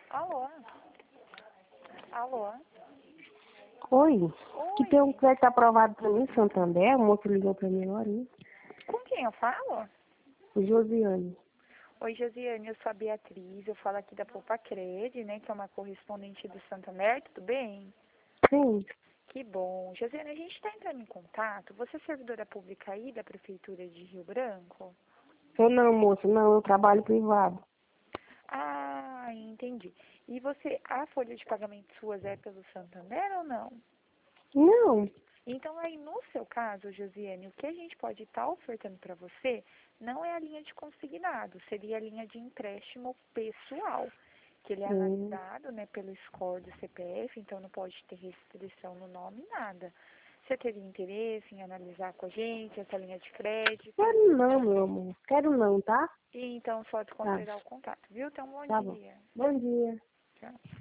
Alô? Alô? Oi, que tem um Oi? crédito aprovado pra mim, Santander, o moço ligou pra mim agora, né? Com quem eu falo? O Josiane. Oi, Josiane, eu sou a Beatriz, eu falo aqui da Poupa Cred, né, que é uma correspondente do Santander, tudo bem? Sim, Que bom. Josiane, a gente está entrando em contato, você é servidora pública aí da Prefeitura de Rio Branco? eu não, moço, não, eu trabalho privado. Ah, entendi. E você, a folha de pagamento suas é pelo Santander ou não? Não, Então, aí, no seu caso, Josiane, o que a gente pode estar ofertando para você não é a linha de consignado, seria a linha de empréstimo pessoal, que ele é hum, analisado, né, pelo score do CPF, então não pode ter restrição no nome, nada. Você teria interesse em analisar com a gente essa linha de crédito? quero não, meu amor, quero não, tá? E então, só Tá, desconsiderar o contato, viu? Então, bom tá bom. dia. Bom dia. Tchau.